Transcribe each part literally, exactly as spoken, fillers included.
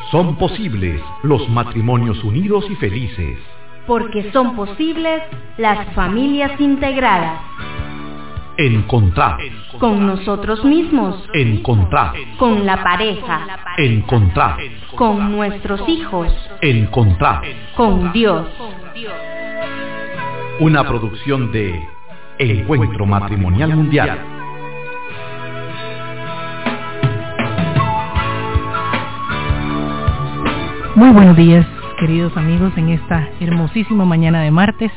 Son posibles los matrimonios unidos y felices. Porque son posibles las familias integradas. Encontrar. Con nosotros mismos. Encontrar. Con la pareja. Encontrar. Con nuestros hijos. Encontrar. Con Dios. Una producción de Encuentro Matrimonial Mundial. Muy buenos días, queridos amigos, en esta hermosísima mañana de martes.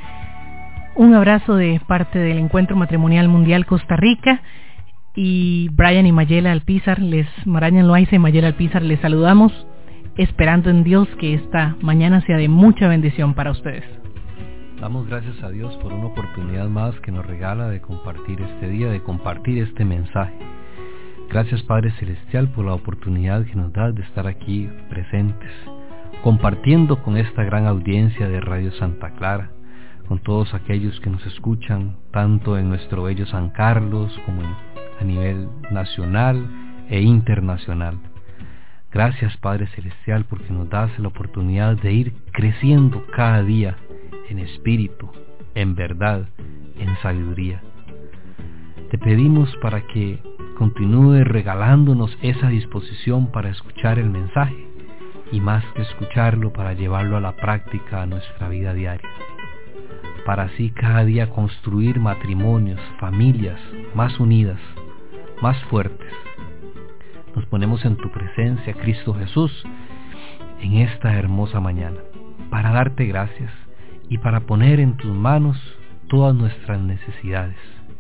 Un abrazo de parte del Encuentro Matrimonial Mundial Costa Rica, y Brian y Mayela Alpizar, les Marañan Loaiza y Mayela Alpizar, les saludamos, esperando en Dios que esta mañana sea de mucha bendición para ustedes. Damos gracias a Dios por una oportunidad más que nos regala de compartir este día, de compartir este mensaje. Gracias, Padre Celestial, por la oportunidad que nos das de estar aquí presentes, compartiendo con esta gran audiencia de Radio Santa Clara, con todos aquellos que nos escuchan, tanto en nuestro bello San Carlos como en, a nivel nacional e internacional. Gracias, Padre Celestial, porque nos das la oportunidad de ir creciendo cada día en espíritu, en verdad, en sabiduría. Te pedimos para que continúe regalándonos esa disposición para escuchar el mensaje, y más que escucharlo, para llevarlo a la práctica a nuestra vida diaria, para así cada día construir matrimonios, familias más unidas, más fuertes. Nos ponemos en tu presencia, Cristo Jesús, en esta hermosa mañana, para darte gracias y para poner en tus manos todas nuestras necesidades.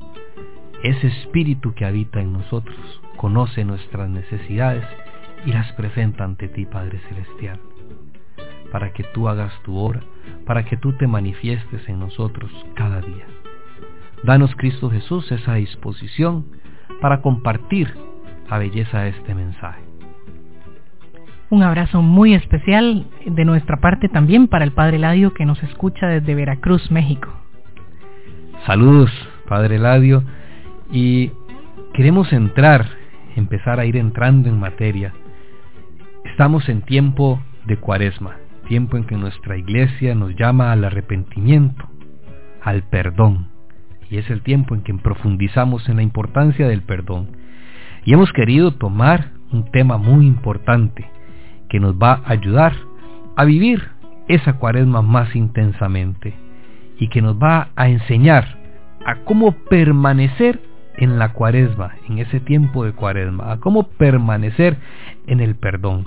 Ese espíritu que habita en nosotros conoce nuestras necesidades y las presenta ante ti, Padre Celestial, para que tú hagas tu obra, para que tú te manifiestes en nosotros cada día. Danos, Cristo Jesús, esa disposición para compartir la belleza de este mensaje. Un abrazo muy especial de nuestra parte también para el Padre Eladio, que nos escucha desde Veracruz, México. Saludos, Padre Eladio. Y queremos entrar, empezar a ir entrando en materia. Estamos en tiempo de Cuaresma, tiempo en que nuestra iglesia nos llama al arrepentimiento, al perdón. Y es el tiempo en que profundizamos en la importancia del perdón. Y hemos querido tomar un tema muy importante que nos va a ayudar a vivir esa Cuaresma más intensamente, y que nos va a enseñar a cómo permanecer en la Cuaresma, en ese tiempo de Cuaresma, a cómo permanecer en el perdón.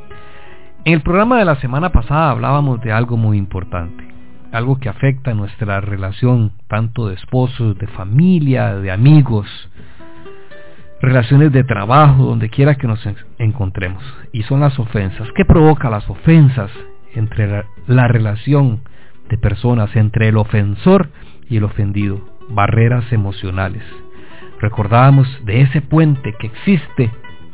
En el programa de la semana pasada hablábamos de algo muy importante, algo que afecta nuestra relación tanto de esposos, de familia, de amigos, relaciones de trabajo, donde quiera que nos encontremos, y son las ofensas. ¿Qué provoca las ofensas entre la, la relación de personas, entre el ofensor y el ofendido? Barreras emocionales. Recordábamos de ese puente que existe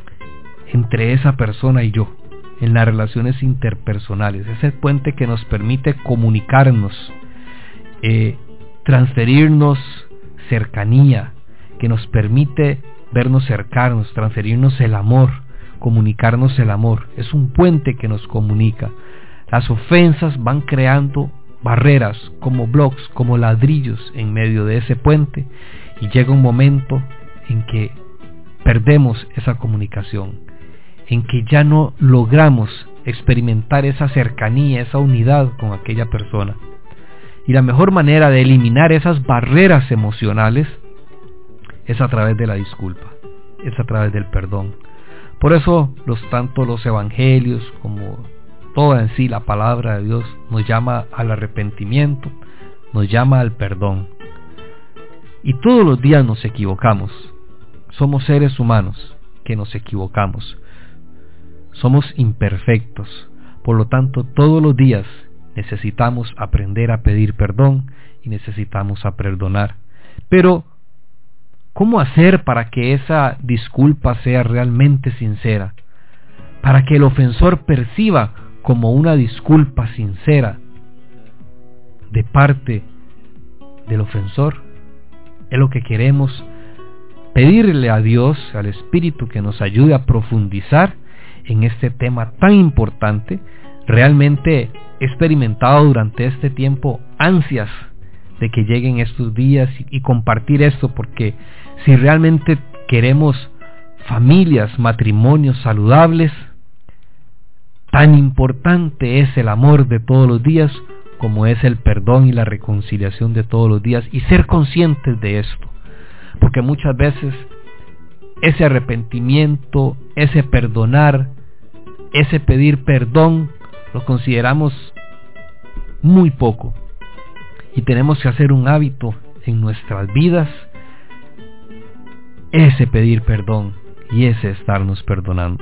entre esa persona y yo, en las relaciones interpersonales, ese puente que nos permite comunicarnos, eh, transferirnos cercanía, que nos permite vernos cercanos, transferirnos el amor, comunicarnos el amor. Es un puente que nos comunica. Las ofensas van creando barreras, como bloques, como ladrillos en medio de ese puente, y llega un momento en que perdemos esa comunicación, en que ya no logramos experimentar esa cercanía, esa unidad con aquella persona. Y la mejor manera de eliminar esas barreras emocionales es a través de la disculpa, es a través del perdón. Por eso los tanto los evangelios como toda en sí la palabra de Dios nos llama al arrepentimiento, nos llama al perdón. Y todos los días nos equivocamos. Somos seres humanos que nos equivocamos. Somos imperfectos. Por lo tanto, todos los días necesitamos aprender a pedir perdón y necesitamos a perdonar. Pero, ¿cómo hacer para que esa disculpa sea realmente sincera? Para que el ofensor perciba como una disculpa sincera de parte del ofensor. Es lo que queremos pedirle a Dios, al Espíritu, que nos ayude a profundizar en este tema tan importante. Realmente he experimentado durante este tiempo ansias de que lleguen estos días y, y compartir esto, porque si realmente queremos familias, matrimonios saludables, tan importante es el amor de todos los días como es el perdón y la reconciliación de todos los días, y ser conscientes de esto, porque muchas veces ese arrepentimiento, ese perdonar, ese pedir perdón, lo consideramos muy poco, y tenemos que hacer un hábito en nuestras vidas, ese pedir perdón y ese estarnos perdonando.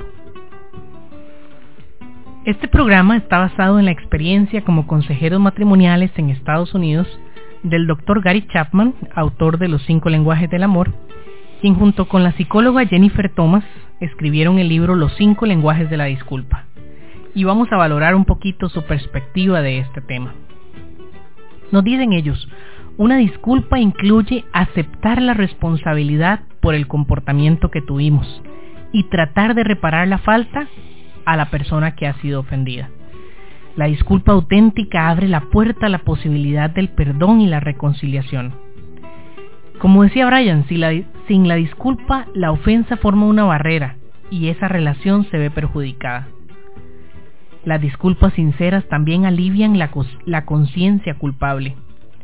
Este programa está basado en la experiencia como consejeros matrimoniales en Estados Unidos del doctor Gary Chapman, autor de Los cinco lenguajes del amor, quien junto con la psicóloga Jennifer Thomas escribieron el libro Los cinco lenguajes de la disculpa. Y vamos a valorar un poquito su perspectiva de este tema. Nos dicen ellos, una disculpa incluye aceptar la responsabilidad por el comportamiento que tuvimos y tratar de reparar la falta a la persona que ha sido ofendida. La disculpa auténtica abre la puerta a la posibilidad del perdón y la reconciliación. Como decía Brian, si la, sin la disculpa, la ofensa forma una barrera y esa relación se ve perjudicada. Las disculpas sinceras también alivian la, la conciencia culpable.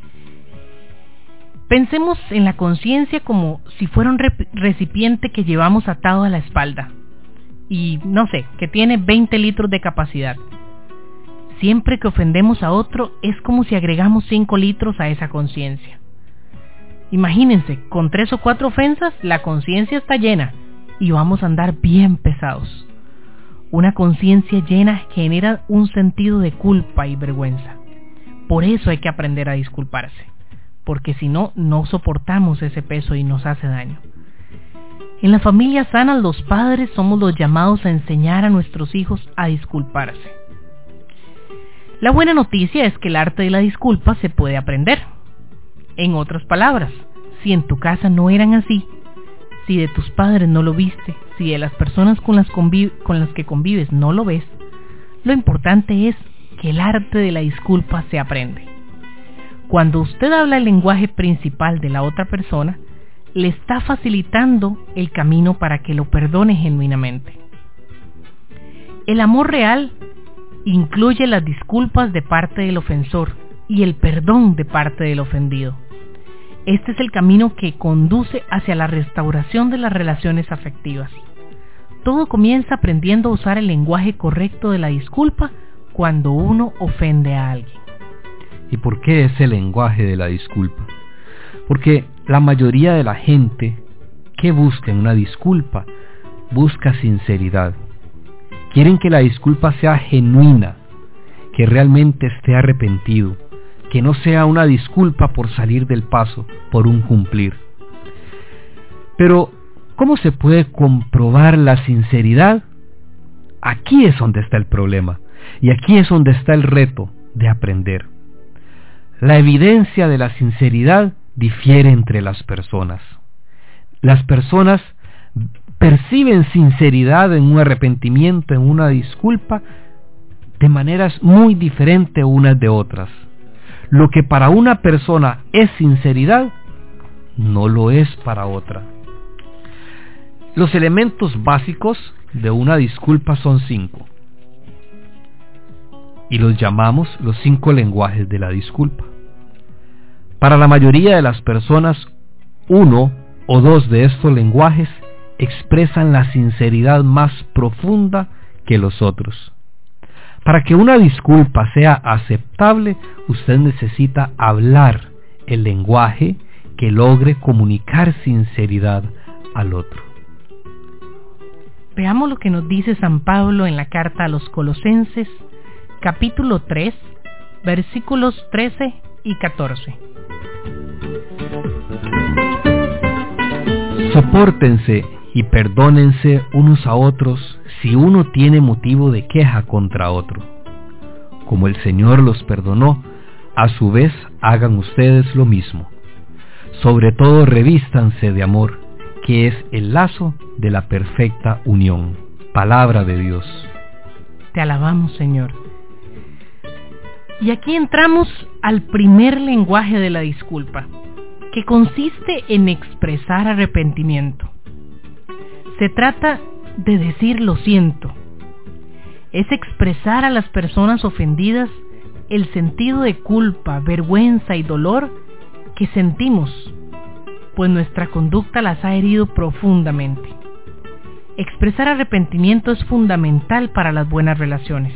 Pensemos en la conciencia como si fuera un recipiente que llevamos atado a la espalda y, no sé, que tiene veinte litros de capacidad. Siempre que ofendemos a otro es como si agregamos cinco litros a esa conciencia. Imagínense, con tres o cuatro ofensas la conciencia está llena y vamos a andar bien pesados. Una conciencia llena genera un sentido de culpa y vergüenza. Por eso hay que aprender a disculparse, porque si no, no soportamos ese peso y nos hace daño. En la familia sana, los padres somos los llamados a enseñar a nuestros hijos a disculparse. La buena noticia es que el arte de la disculpa se puede aprender. En otras palabras, si en tu casa no eran así, si de tus padres no lo viste, si de las personas con las, conviv- con las que convives no lo ves, lo importante es que el arte de la disculpa se aprende. Cuando usted habla el lenguaje principal de la otra persona, le está facilitando el camino para que lo perdone genuinamente. El amor real incluye las disculpas de parte del ofensor y el perdón de parte del ofendido. Este es el camino que conduce hacia la restauración de las relaciones afectivas. Todo comienza aprendiendo a usar el lenguaje correcto de la disculpa cuando uno ofende a alguien. ¿Y por qué es el lenguaje de la disculpa? Porque la mayoría de la gente que busca una disculpa busca sinceridad. Quieren que la disculpa sea genuina, que realmente esté arrepentido, que no sea una disculpa por salir del paso, por un cumplir. Pero, ¿cómo se puede comprobar la sinceridad? Aquí es donde está el problema, y aquí es donde está el reto de aprender. La evidencia de la sinceridad difiere entre las personas. Las personas perciben sinceridad en un arrepentimiento, en una disculpa, de maneras muy diferentes unas de otras. Lo que para una persona es sinceridad, no lo es para otra. Los elementos básicos de una disculpa son cinco, y los llamamos los cinco lenguajes de la disculpa. Para la mayoría de las personas, uno o dos de estos lenguajes expresan la sinceridad más profunda que los otros. Para que una disculpa sea aceptable, usted necesita hablar el lenguaje que logre comunicar sinceridad al otro. Veamos lo que nos dice San Pablo en la carta a los Colosenses, capítulo tres, versículos trece y catorce. Sopórtense y perdónense unos a otros si uno tiene motivo de queja contra otro. Como el Señor los perdonó, a su vez hagan ustedes lo mismo. Sobre todo revístanse de amor, que es el lazo de la perfecta unión. palabra de Dios. Te alabamos, Señor. Y aquí entramos al primer lenguaje de la disculpa, que consiste en expresar arrepentimiento. Se trata de decir lo siento. Es expresar a las personas ofendidas el sentido de culpa, vergüenza y dolor que sentimos, pues nuestra conducta las ha herido profundamente. Expresar arrepentimiento es fundamental para las buenas relaciones.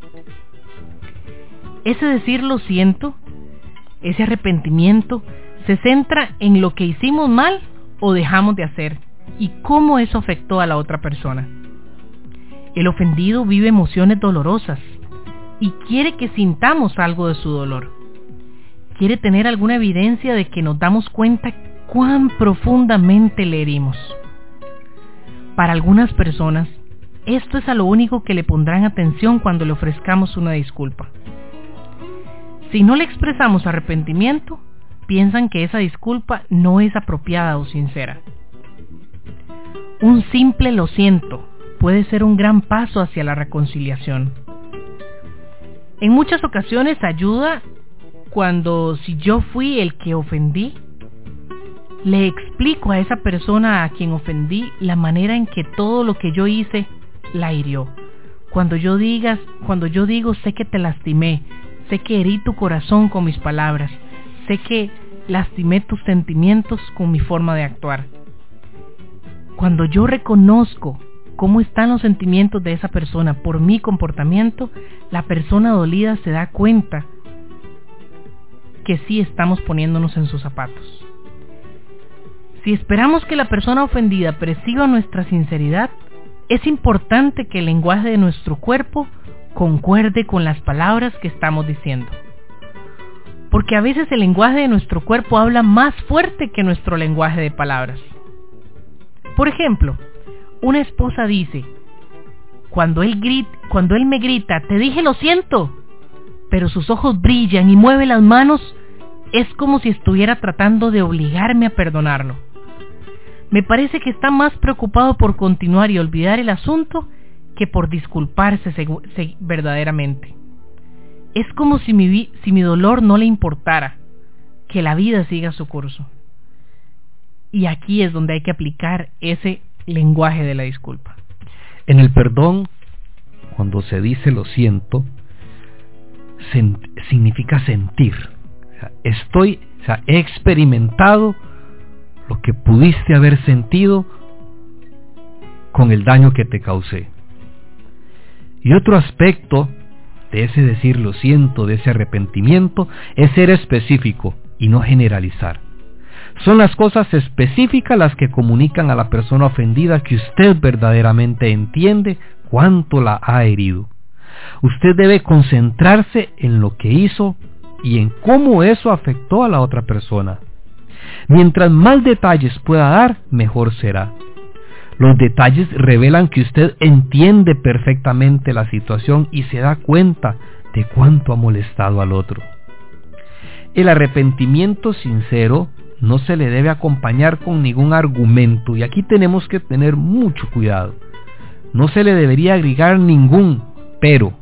Ese decir lo siento, ese arrepentimiento, se centra en lo que hicimos mal o dejamos de hacer y cómo eso afectó a la otra persona. El ofendido vive emociones dolorosas y quiere que sintamos algo de su dolor. Quiere tener alguna evidencia de que nos damos cuenta cuán profundamente le herimos. Para algunas personas, esto es a lo único que le pondrán atención cuando le ofrezcamos una disculpa. Si no le expresamos arrepentimiento, piensan que esa disculpa no es apropiada o sincera. Un simple lo siento puede ser un gran paso hacia la reconciliación. En muchas ocasiones ayuda cuando, si yo fui el que ofendí, le explico a esa persona a quien ofendí la manera en que todo lo que yo hice la hirió. Cuando yo digas, cuando yo digo sé que te lastimé, sé que herí tu corazón con mis palabras, sé que lastimé tus sentimientos con mi forma de actuar. Cuando yo reconozco cómo están los sentimientos de esa persona por mi comportamiento, la persona dolida se da cuenta que sí estamos poniéndonos en sus zapatos. Si esperamos que la persona ofendida perciba nuestra sinceridad, es importante que el lenguaje de nuestro cuerpo concuerde con las palabras que estamos diciendo. Porque a veces el lenguaje de nuestro cuerpo habla más fuerte que nuestro lenguaje de palabras. Por ejemplo, una esposa dice, cuando él, grit, cuando él me grita, te dije lo siento, pero sus ojos brillan y mueve las manos, es como si estuviera tratando de obligarme a perdonarlo. Me parece que está más preocupado por continuar y olvidar el asunto que por disculparse seg- seg- verdaderamente. Es como si mi, vi- si mi dolor no le importara, que la vida siga su curso. Y aquí es donde hay que aplicar ese lenguaje de la disculpa. En el perdón, cuando se dice lo siento, sen- significa sentir. O sea, estoy, o sea, he experimentado lo que pudiste haber sentido con el daño que te causé. Y otro aspecto de ese decir lo siento, de ese arrepentimiento, es ser específico y no generalizar. Son las cosas específicas las que comunican a la persona ofendida que usted verdaderamente entiende cuánto la ha herido. Usted debe concentrarse en lo que hizo y en cómo eso afectó a la otra persona. Mientras más detalles pueda dar, mejor será. Los detalles revelan que usted entiende perfectamente la situación y se da cuenta de cuánto ha molestado al otro. El arrepentimiento sincero no se le debe acompañar con ningún argumento, y aquí tenemos que tener mucho cuidado. No se le debería agregar ningún pero.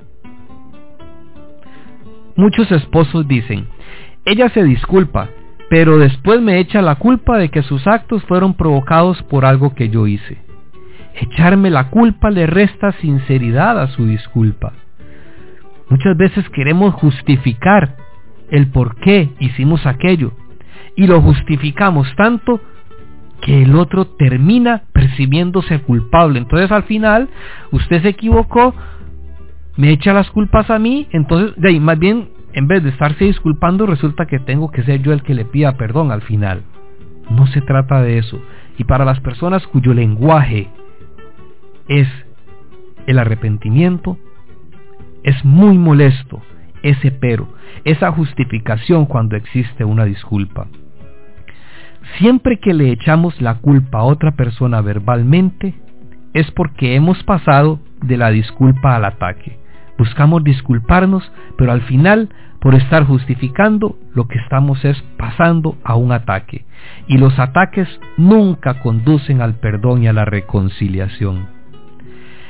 Muchos esposos dicen, ella se disculpa, pero después me echa la culpa de que sus actos fueron provocados por algo que yo hice. Echarme la culpa le resta sinceridad a su disculpa. Muchas veces queremos justificar el por qué hicimos aquello, y lo justificamos tanto que el otro termina percibiéndose culpable. Entonces al final, usted se equivocó, me echa las culpas a mí, entonces de ahí, más bien, en vez de estarse disculpando, resulta que tengo que ser yo el que le pida perdón al final. No se trata de eso. Y para las personas cuyo lenguaje es el arrepentimiento, es muy molesto ese pero, esa justificación cuando existe una disculpa. Siempre que le echamos la culpa a otra persona verbalmente, es porque hemos pasado de la disculpa al ataque. Buscamos disculparnos, pero al final, por estar justificando, lo que estamos es pasando a un ataque. Y los ataques nunca conducen al perdón y a la reconciliación.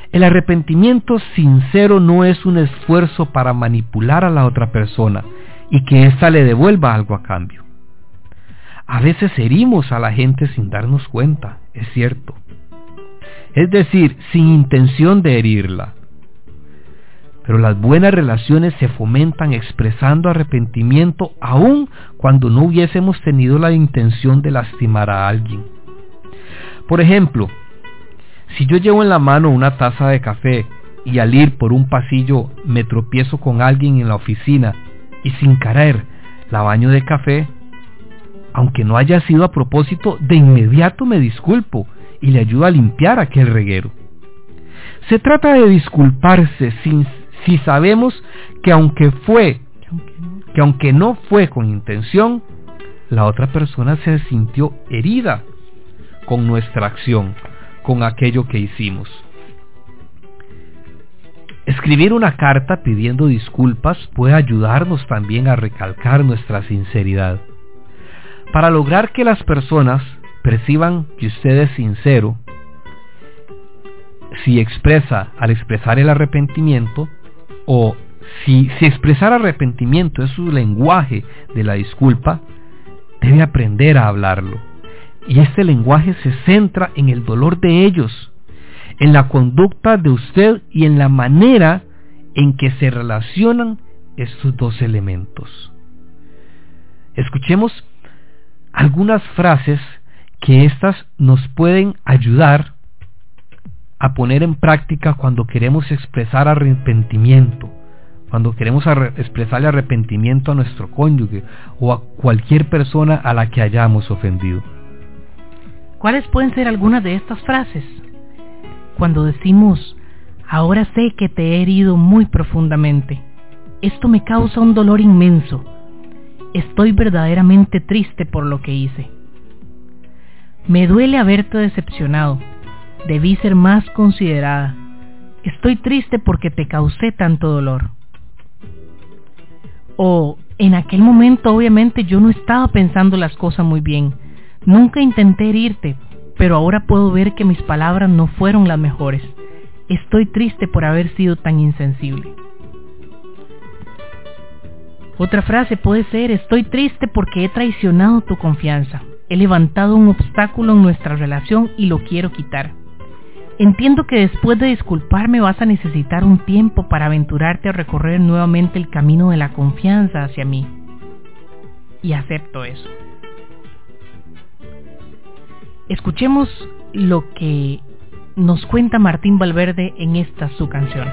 El arrepentimiento sincero no es un esfuerzo para manipular a la otra persona y que ésta le devuelva algo a cambio. A veces herimos a la gente sin darnos cuenta, es cierto. Es decir, sin intención de herirla. Pero las buenas relaciones se fomentan expresando arrepentimiento aun cuando no hubiésemos tenido la intención de lastimar a alguien. Por ejemplo, si yo llevo en la mano una taza de café y al ir por un pasillo me tropiezo con alguien en la oficina y sin querer la baño de café, aunque no haya sido a propósito, de inmediato me disculpo y le ayudo a limpiar aquel reguero. Se trata de disculparse sin, si sabemos que aunque fue, que aunque no fue con intención, la otra persona se sintió herida con nuestra acción, con aquello que hicimos. Escribir una carta pidiendo disculpas puede ayudarnos también a recalcar nuestra sinceridad. Para lograr que las personas perciban que usted es sincero, si expresa al expresar el arrepentimiento, o si, si expresar arrepentimiento es su lenguaje de la disculpa, debe aprender a hablarlo. Y este lenguaje se centra en el dolor de ellos, en la conducta de usted y en la manera en que se relacionan estos dos elementos. Escuchemos algunas frases que éstas nos pueden ayudar a poner en práctica cuando queremos expresar arrepentimiento, cuando queremos arre- expresarle arrepentimiento a nuestro cónyuge o a cualquier persona a la que hayamos ofendido. ¿Cuáles pueden ser algunas de estas frases? Cuando decimos, ahora sé que te he herido muy profundamente. Esto me causa un dolor inmenso. Estoy verdaderamente triste por lo que hice. Me duele haberte decepcionado. Debí ser más considerada. Estoy triste porque te causé tanto dolor. O, en aquel momento obviamente yo no estaba pensando las cosas muy bien. Nunca intenté herirte, pero ahora puedo ver que mis palabras no fueron las mejores. Estoy triste por haber sido tan insensible. Otra frase puede ser, estoy triste porque he traicionado tu confianza. He levantado un obstáculo en nuestra relación y lo quiero quitar. Entiendo que después de disculparme vas a necesitar un tiempo para aventurarte a recorrer nuevamente el camino de la confianza hacia mí. Y acepto eso. Escuchemos lo que nos cuenta Martín Valverde en esta su canción.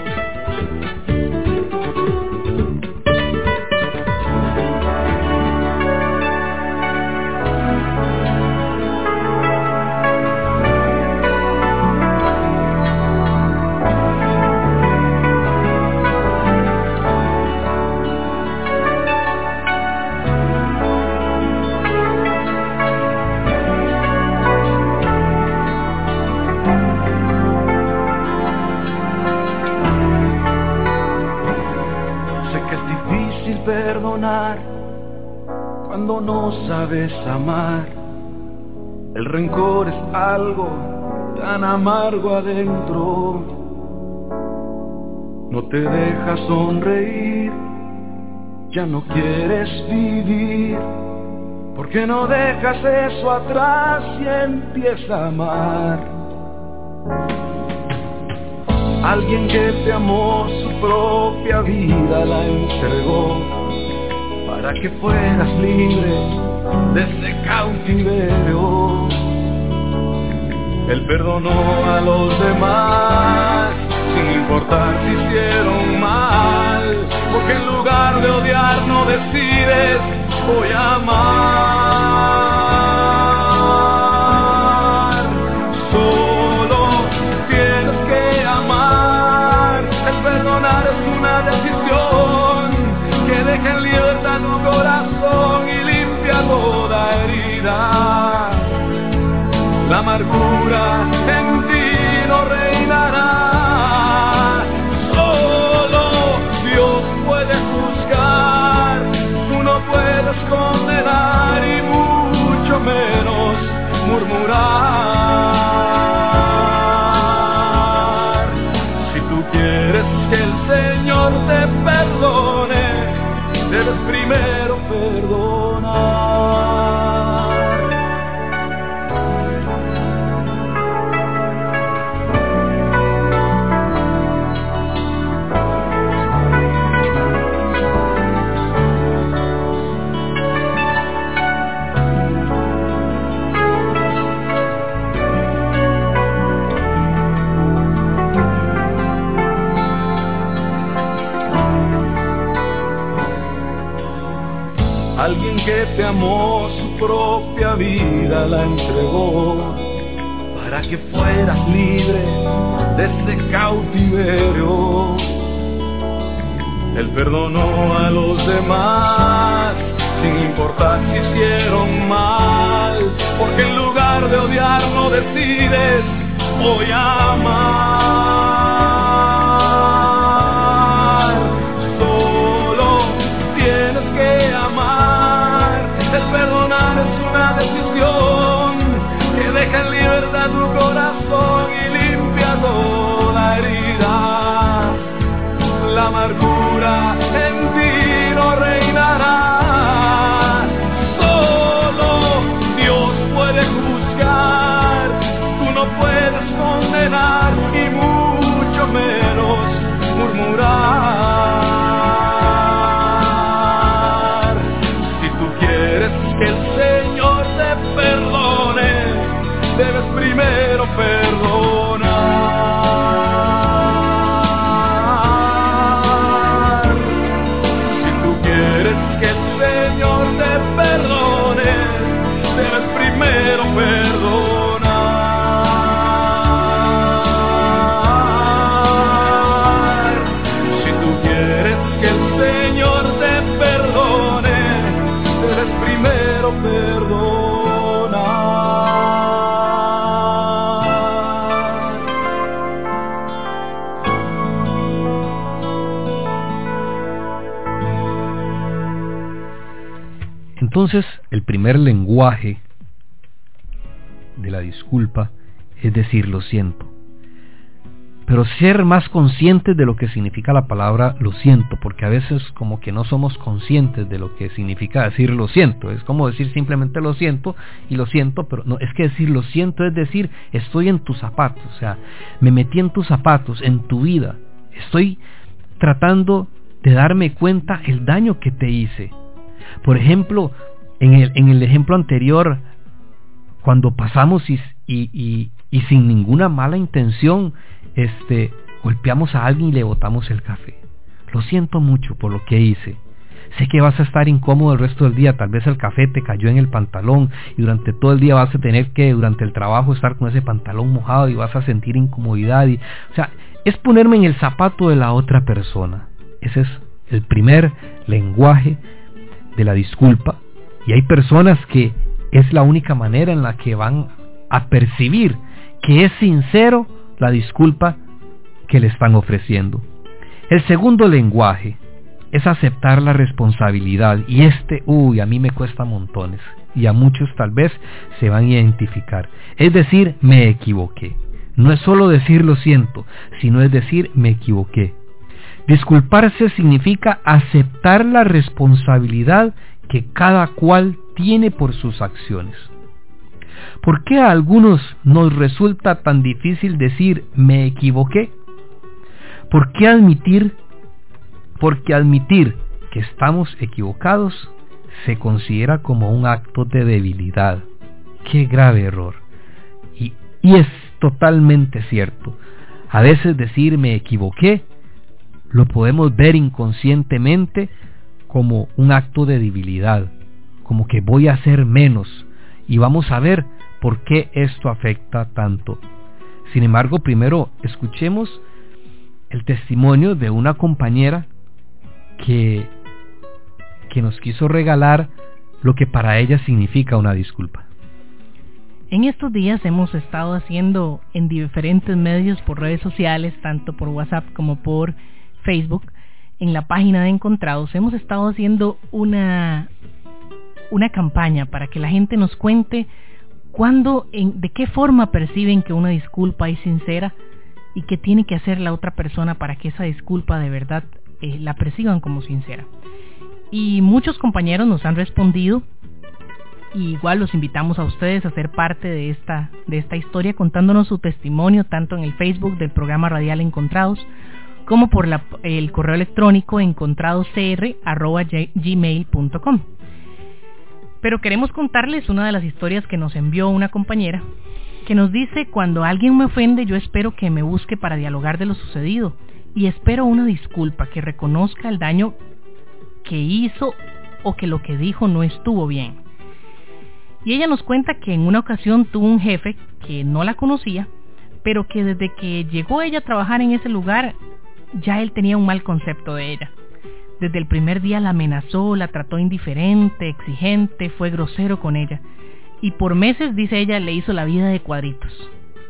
Cuando no sabes amar, el rencor es algo tan amargo adentro. No te deja sonreír, ya no quieres vivir, porque no dejas eso atrás y empiezas a amar. Alguien que te amó, su propia vida la entregó para que fueras libre de ese cautiverio. Él perdonó a los demás sin importar si hicieron mal, porque en lugar de odiar no decides voy a amar. Solo tienes que amar, el perdonar es una decisión que deja en libertad tu corazón y limpia toda herida. La amargura en ti no reinará. Solo Dios puede juzgar, tú no puedes condenar y mucho menos murmurar. que te amó, su propia vida la entregó para que fueras libre de este cautiverio. Él perdonó a los demás sin importar si hicieron mal, porque en lugar de odiar no decides voy a amar. Solo tienes que amar. El perdonar es una decisión que deja en libertad tu corazón y limpia toda herida. La amargura en ti no reinará. Solo Dios puede juzgar. Tú no puedes condenar y mucho menos murmurar. Si tú quieres que el Señor te perdone, debes primero perdonar. Si tú quieres que el Señor te perdone, debes primero perdonar. Si tú quieres que el Señor te perdone, debes primero perdonar. Entonces, el primer lenguaje de la disculpa es decir lo siento. Pero ser más conscientes de lo que significa la palabra lo siento, porque a veces como que no somos conscientes de lo que significa decir lo siento. Es como decir simplemente lo siento y lo siento, pero no, es que decir lo siento es decir estoy en tus zapatos, o sea, me metí en tus zapatos, en tu vida. Estoy tratando de darme cuenta el daño que te hice. Por ejemplo, en el, en el ejemplo anterior, cuando pasamos y, y, y, y sin ninguna mala intención, este, golpeamos a alguien y le botamos el café. Lo siento mucho por lo que hice. Sé que vas a estar incómodo el resto del día, tal vez el café te cayó en el pantalón y durante todo el día vas a tener que, durante el trabajo, estar con ese pantalón mojado y vas a sentir incomodidad. Y, o sea, es ponerme en el zapato de la otra persona. Ese es el primer lenguaje de la disculpa. Y hay personas que es la única manera en la que van a percibir que es sincero la disculpa que le están ofreciendo. El segundo lenguaje es aceptar la responsabilidad, y este, uy, a mí me cuesta montones, y a muchos tal vez se van a identificar. Es decir, me equivoqué. No es solo decir lo siento, sino es decir, me equivoqué. Disculparse significa aceptar la responsabilidad que cada cual tiene por sus acciones. ¿Por qué a algunos nos resulta tan difícil decir me equivoqué? ¿Por qué admitir? Porque admitir que estamos equivocados se considera como un acto de debilidad. ¡Qué grave error! Y, y es totalmente cierto. A veces decir me equivoqué lo podemos ver inconscientemente como un acto de debilidad, como que voy a hacer menos, y vamos a ver por qué esto afecta tanto. Sin embargo, primero escuchemos el testimonio de una compañera que, que nos quiso regalar lo que para ella significa una disculpa. En estos días hemos estado haciendo en diferentes medios por redes sociales, tanto por WhatsApp como por Facebook, en la página de Encontrados, hemos estado haciendo una, una campaña para que la gente nos cuente cuándo, en, de qué forma perciben que una disculpa es sincera y qué tiene que hacer la otra persona para que esa disculpa de verdad eh, la perciban como sincera. Y muchos compañeros nos han respondido, y igual los invitamos a ustedes a ser parte de esta, de esta historia contándonos su testimonio tanto en el Facebook del programa radial Encontrados como por la, el correo electrónico encontradoscr arroba gmail punto com. Pero queremos contarles una de las historias que nos envió una compañera, que nos dice: cuando alguien me ofende, yo espero que me busque para dialogar de lo sucedido, y espero una disculpa, que reconozca el daño que hizo o que lo que dijo no estuvo bien. Y ella nos cuenta que en una ocasión tuvo un jefe que no la conocía, pero que desde que llegó ella a trabajar en ese lugar, ya él tenía un mal concepto de ella. Desde el primer día la amenazó, la trató indiferente, exigente, fue grosero con ella. Y por meses, dice ella, le hizo la vida de cuadritos.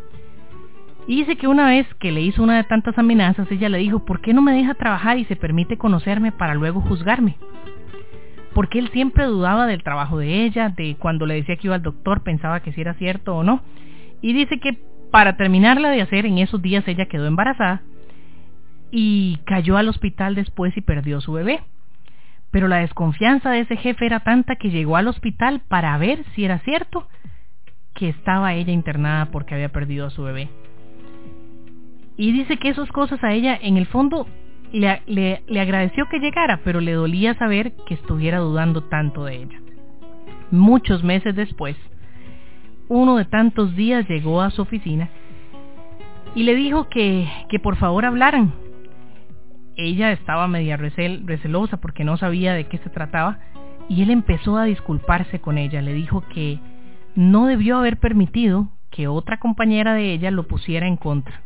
Y dice que una vez que le hizo una de tantas amenazas, ella le dijo: ¿por qué no me deja trabajar y se permite conocerme para luego juzgarme? Porque él siempre dudaba del trabajo de ella, de cuando le decía que iba al doctor, pensaba que si era cierto o no. Y dice que para terminarla de hacer, en esos días ella quedó embarazada y cayó al hospital después y perdió su bebé. Pero la desconfianza de ese jefe era tanta que llegó al hospital para ver si era cierto que estaba ella internada porque había perdido a su bebé. Y dice que esas cosas a ella, en el fondo, le, le, le agradeció que llegara, pero le dolía saber que estuviera dudando tanto de ella. Muchos meses después, uno de tantos días llegó a su oficina y le dijo que, que por favor hablaran. Ella estaba media recel, recelosa porque no sabía de qué se trataba, y él empezó a disculparse con ella. Le dijo que no debió haber permitido que otra compañera de ella lo pusiera en contra,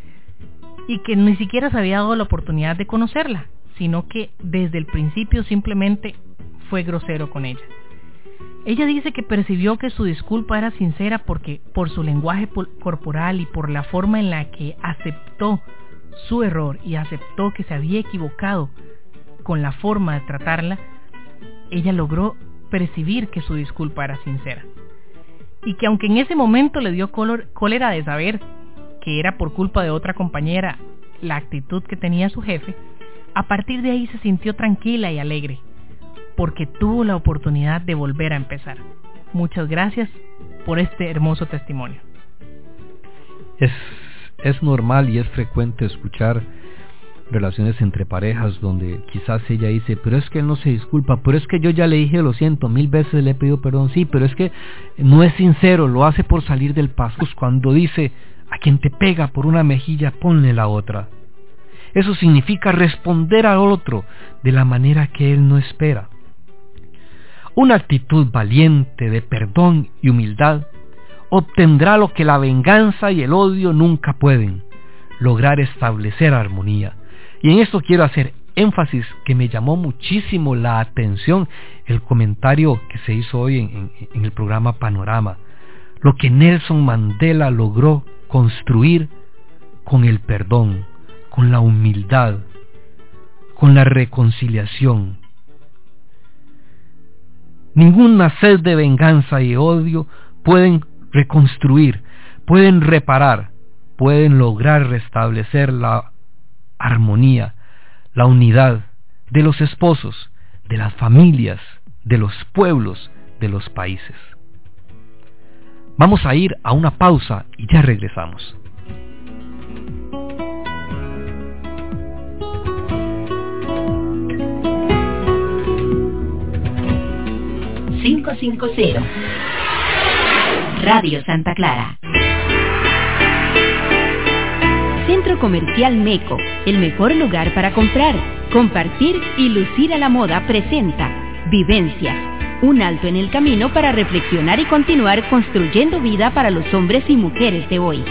y que ni siquiera se había dado la oportunidad de conocerla, sino que desde el principio simplemente fue grosero con ella. Ella dice que percibió que su disculpa era sincera porque por su lenguaje corporal y por la forma en la que aceptó su error y aceptó que se había equivocado con la forma de tratarla, ella logró percibir que su disculpa era sincera. Y que aunque en ese momento le dio cólera de saber que era por culpa de otra compañera la actitud que tenía su jefe, a partir de ahí se sintió tranquila y alegre, porque tuvo la oportunidad de volver a empezar. Muchas gracias por este hermoso testimonio. Es, es normal y es frecuente escuchar relaciones entre parejas donde quizás ella dice: pero es que él no se disculpa, pero es que yo ya le dije lo siento, mil veces le he pedido perdón, sí, pero es que no es sincero, lo hace por salir del paso. Pues cuando dice: a quien te pega por una mejilla, ponle la otra. Eso significa responder al otro de la manera que él no espera. Una actitud valiente de perdón y humildad obtendrá lo que la venganza y el odio nunca pueden: lograr establecer armonía. Y en esto quiero hacer énfasis que me llamó muchísimo la atención el comentario que se hizo hoy en, en, en el programa Panorama. Lo que Nelson Mandela logró construir con el perdón, con la humildad, con la reconciliación. Ninguna sed de venganza y odio pueden reconstruir, pueden reparar, pueden lograr restablecer la armonía, la unidad de los esposos, de las familias, de los pueblos, de los países. Vamos a ir a una pausa y ya regresamos. cinco cinco cero Radio Santa Clara. Centro Comercial Meco, el mejor lugar para comprar, compartir y lucir a la moda, presenta Vivencias, un alto en el camino para reflexionar y continuar construyendo vida para los hombres y mujeres de hoy.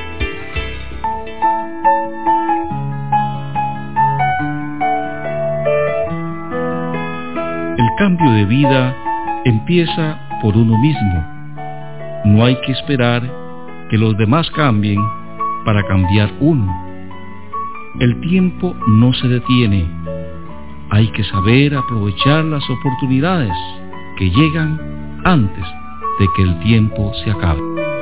El cambio de vida empieza por uno mismo. No hay que esperar que los demás cambien para cambiar uno. El tiempo no se detiene. Hay que saber aprovechar las oportunidades que llegan antes de que el tiempo se acabe.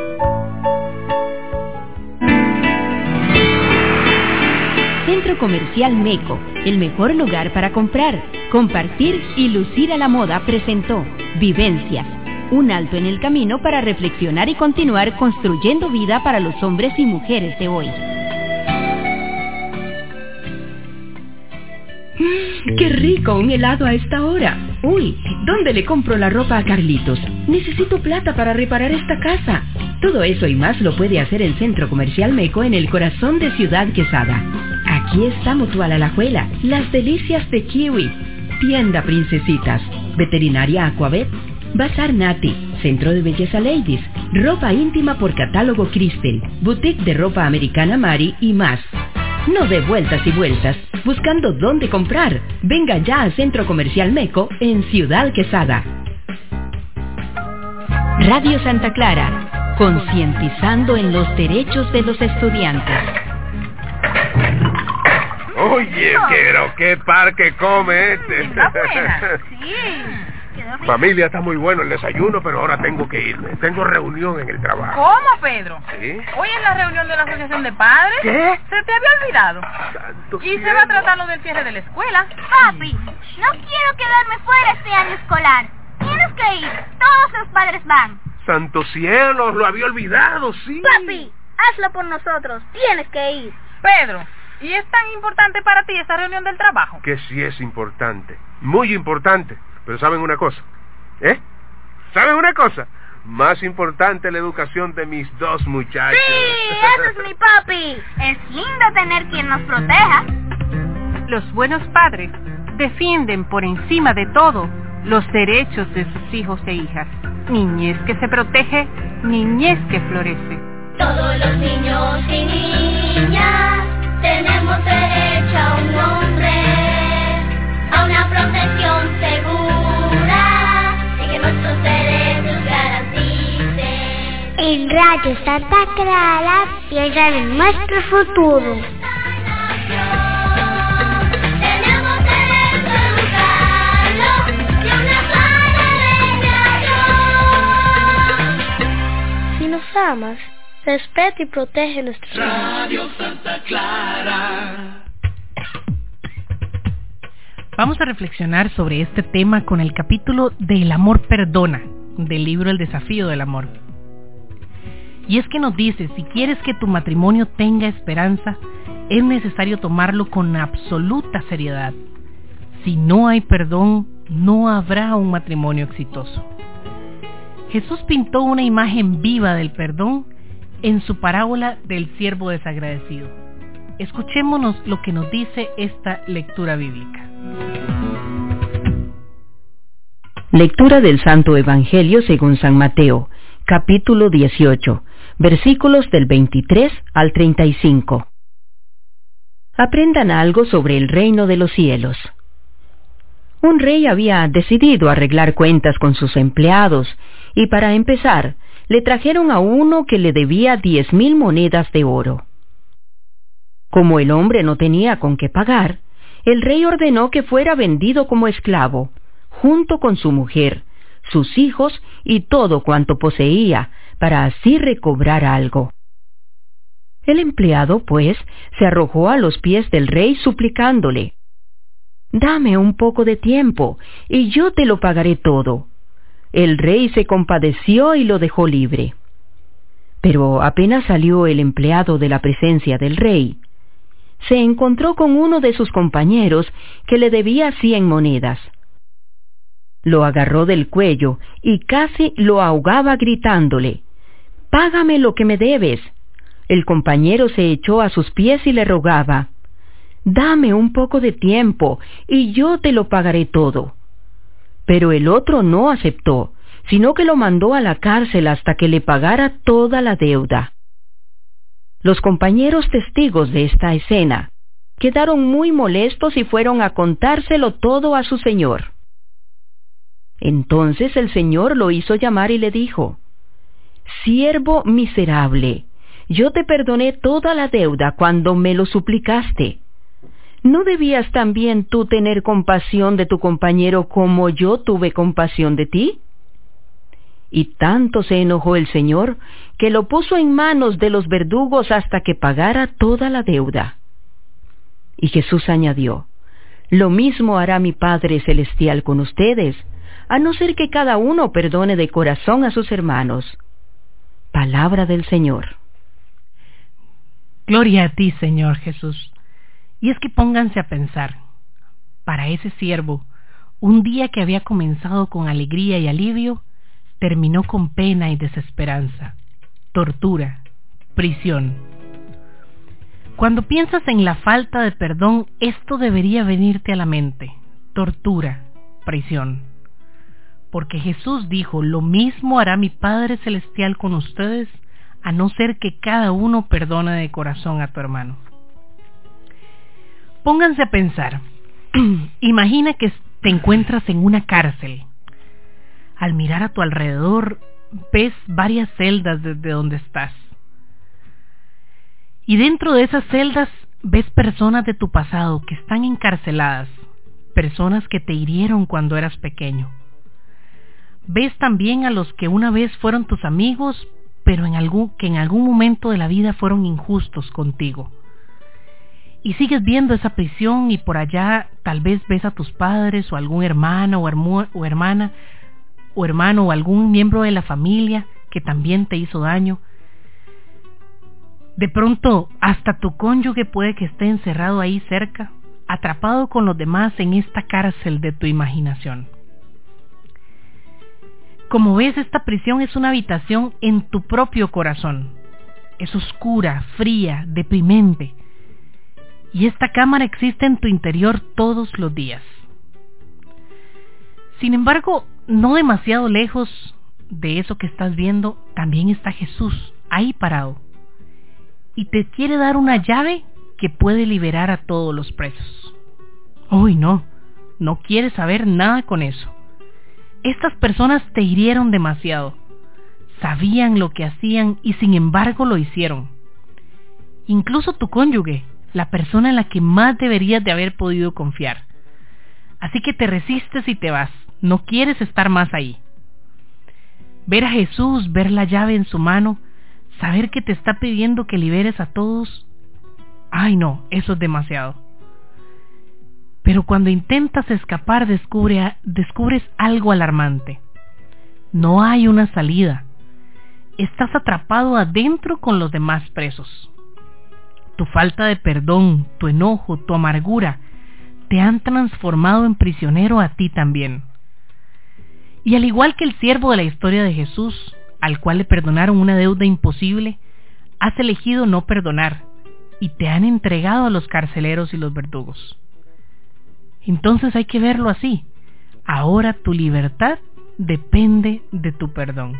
Centro Comercial Meco, el mejor lugar para comprar, compartir y lucir a la moda, presentó Vivencias, un alto en el camino para reflexionar y continuar construyendo vida para los hombres y mujeres de hoy. ¡Qué rico un helado a esta hora! Uy, ¿dónde le compro la ropa a Carlitos? Necesito plata para reparar esta casa. Todo eso y más lo puede hacer el Centro Comercial Meco en el corazón de Ciudad Quesada. Aquí está Mutual Alajuela, las delicias de kiwi. Tienda Princesitas, Veterinaria Aquavet, Bazar Nati, Centro de Belleza Ladies, ropa íntima por catálogo Crystal, boutique de ropa americana Mari y más. No de vueltas y vueltas, buscando dónde comprar. Venga ya a Centro Comercial Meco en Ciudad Quesada. Radio Santa Clara, concientizando en los derechos de los estudiantes. Oye, pero qué parque come este. Está buena, sí. Familia, está muy bueno el desayuno, pero ahora tengo que irme. Tengo reunión en el trabajo. ¿Cómo, Pedro? ¿Sí? Hoy es la reunión de la Asociación de Padres. ¿Qué? ¿Se te había olvidado? Santo Y cielo. se va a tratar lo del cierre de la escuela. Papi, no quiero quedarme fuera este año escolar. Tienes que ir. Todos los padres van. Santo cielo, lo había olvidado, sí. Papi, hazlo por nosotros. Tienes que ir. Pedro, ¿y es tan importante para ti esta reunión del trabajo? Que sí es importante, muy importante. Pero ¿saben una cosa? ¿Eh? ¿Saben una cosa? Más importante la educación de mis dos muchachos. Sí, ese es mi papi. Es lindo tener quien nos proteja. Los buenos padres defienden por encima de todo los derechos de sus hijos e hijas. Niñez que se protege, niñez que florece. Todos los niños y niñas tenemos derecho a un nombre, a una protección segura y que nuestros derechos garanticen. En Radio Santa Clara piensan en nuestro futuro. Tenemos derecho a educarlos y a una clara educación. Si nos amas, respeta y protege nuestros Radio Santa Clara. Vamos a reflexionar sobre este tema con el capítulo del amor perdona, del libro El desafío del amor. Y es que nos dice, si quieres que tu matrimonio tenga esperanza, es necesario tomarlo con absoluta seriedad. Si no hay perdón, no habrá un matrimonio exitoso. Jesús pintó una imagen viva del perdón en su parábola del siervo desagradecido. Escuchémonos lo que nos dice esta lectura bíblica. Lectura del Santo Evangelio según San Mateo, capítulo dieciocho, versículos del veintitrés al treinta y cinco. Aprendan algo sobre el reino de los cielos. Un rey había decidido arreglar cuentas con sus empleados y para empezar le trajeron a uno que le debía diez mil monedas de oro. Como el hombre no tenía con qué pagar, el rey ordenó que fuera vendido como esclavo, junto con su mujer, sus hijos y todo cuanto poseía, para así recobrar algo. El empleado, pues, se arrojó a los pies del rey suplicándole: «Dame un poco de tiempo, y yo te lo pagaré todo». El rey se compadeció y lo dejó libre. Pero apenas salió el empleado de la presencia del rey, se encontró con uno de sus compañeros que le debía cien monedas. Lo agarró del cuello y casi lo ahogaba gritándole: «Págame lo que me debes». El compañero se echó a sus pies y le rogaba: «Dame un poco de tiempo y yo te lo pagaré todo». Pero el otro no aceptó, sino que lo mandó a la cárcel hasta que le pagara toda la deuda. Los compañeros testigos de esta escena quedaron muy molestos y fueron a contárselo todo a su señor. Entonces el señor lo hizo llamar y le dijo: «Siervo miserable, yo te perdoné toda la deuda cuando me lo suplicaste. ¿No debías también tú tener compasión de tu compañero como yo tuve compasión de ti?». Y tanto se enojó el señor que lo puso en manos de los verdugos hasta que pagara toda la deuda. Y Jesús añadió: «Lo mismo hará mi Padre Celestial con ustedes, a no ser que cada uno perdone de corazón a sus hermanos». Palabra del Señor. Gloria a ti, Señor Jesús. Y es que pónganse a pensar, para ese siervo, un día que había comenzado con alegría y alivio, terminó con pena y desesperanza, tortura, prisión. Cuando piensas en la falta de perdón, esto debería venirte a la mente. tortura, prisión. Porque Jesús dijo, lo mismo hará mi Padre Celestial con ustedes, a no ser que cada uno perdone de corazón a tu hermano. Pónganse a pensar. Imagina que te encuentras en una cárcel. Al mirar a tu alrededor, ves varias celdas desde donde estás. Y dentro de esas celdas ves personas de tu pasado que están encarceladas, personas que te hirieron cuando eras pequeño. Ves también a los que una vez fueron tus amigos, pero en algún, que en algún momento de la vida fueron injustos contigo. Y sigues viendo esa prisión y por allá tal vez ves a tus padres o algún hermano o, hermo, o hermana o hermano o algún miembro de la familia que también te hizo daño. De pronto hasta tu cónyuge puede que esté encerrado ahí cerca, atrapado con los demás en esta cárcel de tu imaginación. Como ves, esta prisión es una habitación en tu propio corazón. Es oscura, fría, deprimente. Y esta cámara existe en tu interior todos los días. Sin embargo, no demasiado lejos de eso que estás viendo, también está Jesús, ahí parado. Y te quiere dar una llave que puede liberar a todos los presos. Uy, no, no quieres saber nada con eso. Estas personas te hirieron demasiado. Sabían lo que hacían y sin embargo lo hicieron. Incluso tu cónyuge, la persona en la que más deberías de haber podido confiar. Así que te resistes y te vas. No quieres estar más ahí. Ver a Jesús, ver la llave en su mano, saber que te está pidiendo que liberes a todos. Ay no, eso es demasiado. Pero cuando intentas escapar descubre, descubres algo alarmante. No hay una salida. Estás atrapado adentro con los demás presos. Tu falta de perdón, tu enojo, tu amargura, te han transformado en prisionero a ti también. Y al igual que el siervo de la historia de Jesús, al cual le perdonaron una deuda imposible, has elegido no perdonar y te han entregado a los carceleros y los verdugos. Entonces hay que verlo así. Ahora tu libertad depende de tu perdón.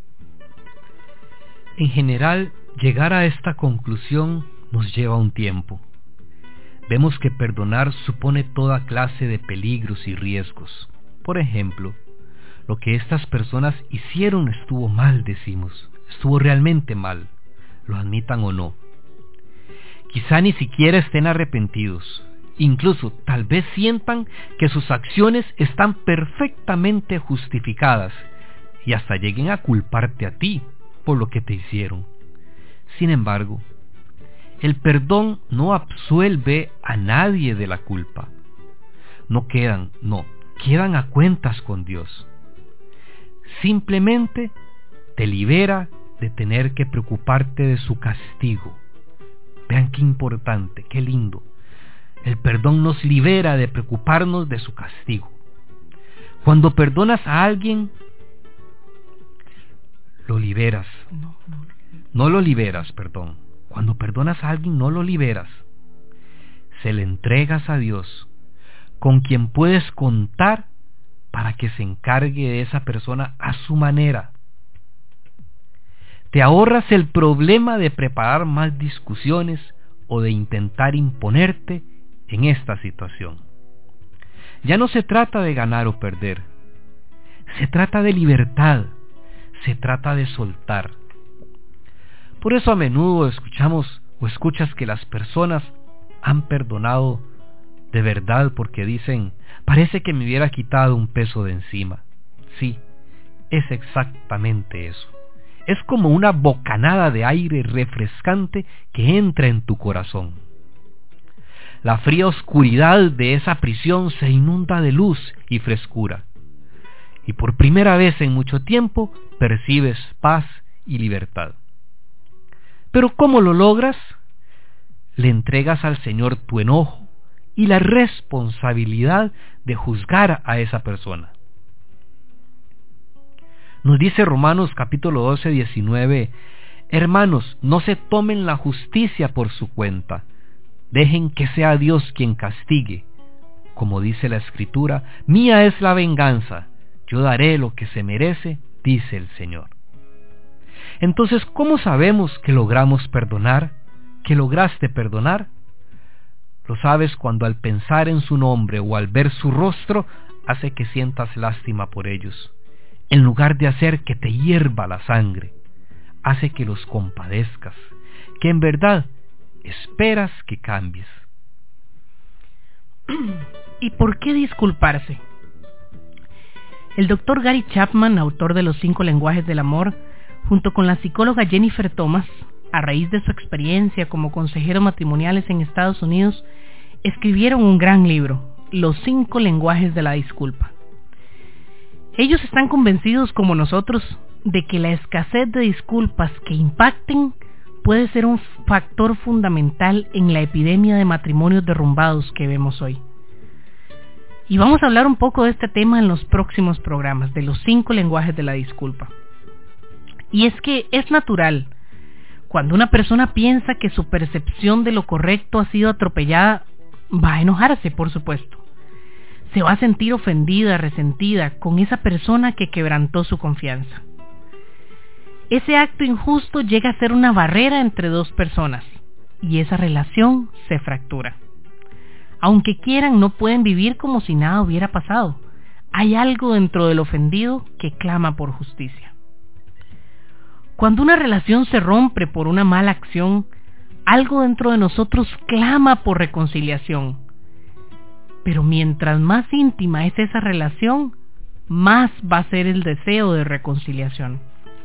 En general, llegar a esta conclusión nos lleva un tiempo. Vemos que perdonar supone toda clase de peligros y riesgos. Por ejemplo, lo que estas personas hicieron estuvo mal, decimos. Estuvo realmente mal, lo admitan o no. Quizá ni siquiera estén arrepentidos. Incluso tal vez sientan que sus acciones están perfectamente justificadas y hasta lleguen a culparte a ti por lo que te hicieron. Sin embargo, el perdón no absuelve a nadie de la culpa. No quedan, no, quedan a cuentas con Dios. Simplemente te libera de tener que preocuparte de su castigo. Vean qué importante, qué lindo. El perdón nos libera de preocuparnos de su castigo. Cuando perdonas a alguien, lo liberas. No, no. no lo liberas, perdón. Cuando perdonas a alguien, no lo liberas. Se le entregas a Dios, con quien puedes contar para que se encargue de esa persona a su manera. Te ahorras el problema de preparar más discusiones o de intentar imponerte en esta situación. Ya no se trata de ganar o perder. Se trata de libertad. Se trata de soltar. Por eso a menudo escuchamos o escuchas que las personas han perdonado de verdad porque dicen, parece que me hubiera quitado un peso de encima. Sí, es exactamente eso. Es como una bocanada de aire refrescante que entra en tu corazón. La fría oscuridad de esa prisión se inunda de luz y frescura. Y por primera vez en mucho tiempo percibes paz y libertad. Pero ¿cómo lo logras? Le entregas al Señor tu enojo y la responsabilidad de juzgar a esa persona. Nos dice Romanos capítulo doce, diecinueve, hermanos, no se tomen la justicia por su cuenta, dejen que sea Dios quien castigue, como dice la Escritura, mía es la venganza, yo daré lo que se merece, dice el Señor. Entonces, ¿cómo sabemos que logramos perdonar? ¿Que lograste perdonar? Lo sabes cuando al pensar en su nombre o al ver su rostro, hace que sientas lástima por ellos. En lugar de hacer que te hierva la sangre, hace que los compadezcas, que en verdad esperas que cambies. ¿Y por qué disculparse? El doctor Gary Chapman, autor de Los Cinco Lenguajes del Amor, junto con la psicóloga Jennifer Thomas, a raíz de su experiencia como consejeros matrimoniales en Estados Unidos, escribieron un gran libro, Los Cinco Lenguajes de la Disculpa. Ellos están convencidos, como nosotros, de que la escasez de disculpas que impacten puede ser un factor fundamental en la epidemia de matrimonios derrumbados que vemos hoy. Y vamos a hablar un poco de este tema en los próximos programas, de los cinco lenguajes de la disculpa. Y es que es natural, cuando una persona piensa que su percepción de lo correcto ha sido atropellada, va a enojarse, por supuesto. Se va a sentir ofendida, resentida con esa persona que quebrantó su confianza. Ese acto injusto llega a ser una barrera entre dos personas y esa relación se fractura. Aunque quieran, no pueden vivir como si nada hubiera pasado. Hay algo dentro del ofendido que clama por justicia. Cuando una relación se rompe por una mala acción, algo dentro de nosotros clama por reconciliación. Pero mientras más íntima es esa relación, más va a ser el deseo de reconciliación.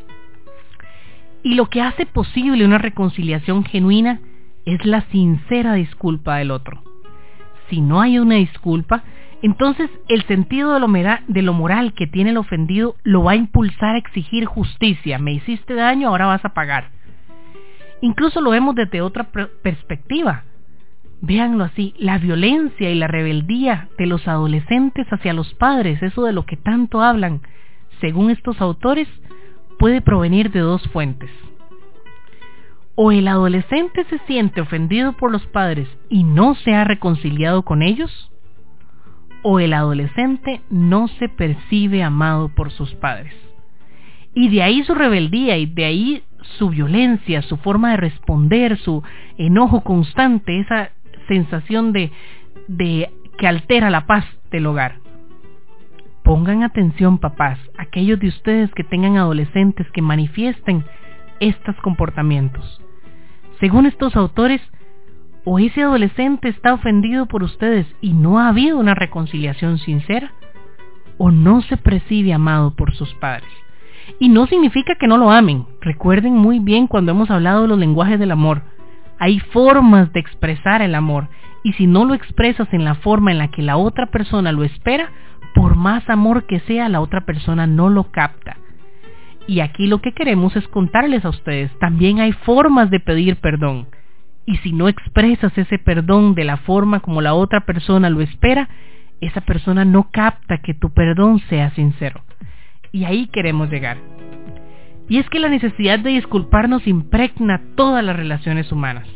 Y lo que hace posible una reconciliación genuina es la sincera disculpa del otro. Si no hay una disculpa, entonces el sentido de lo, mera, de lo moral que tiene el ofendido lo va a impulsar a exigir justicia. Me hiciste daño, ahora vas a pagar. Incluso lo vemos desde otra perspectiva. Véanlo así, la violencia y la rebeldía de los adolescentes hacia los padres, eso de lo que tanto hablan, según estos autores, puede provenir de dos fuentes. O el adolescente se siente ofendido por los padres y no se ha reconciliado con ellos, o el adolescente no se percibe amado por sus padres. Y de ahí su rebeldía, y de ahí su violencia, su forma de responder, su enojo constante, esa sensación de, de que altera la paz del hogar. Pongan atención, papás, aquellos de ustedes que tengan adolescentes que manifiesten estos comportamientos. Según estos autores, o ese adolescente está ofendido por ustedes y no ha habido una reconciliación sincera, o no se percibe amado por sus padres. Y no significa que no lo amen. Recuerden muy bien cuando hemos hablado de los lenguajes del amor. Hay formas de expresar el amor, y si no lo expresas en la forma en la que la otra persona lo espera, por más amor que sea, la otra persona no lo capta. Y aquí lo que queremos es contarles a ustedes, también hay formas de pedir perdón. Y si no expresas ese perdón de la forma como la otra persona lo espera, esa persona no capta que tu perdón sea sincero. Y ahí queremos llegar. Y es que la necesidad de disculparnos impregna todas las relaciones humanas.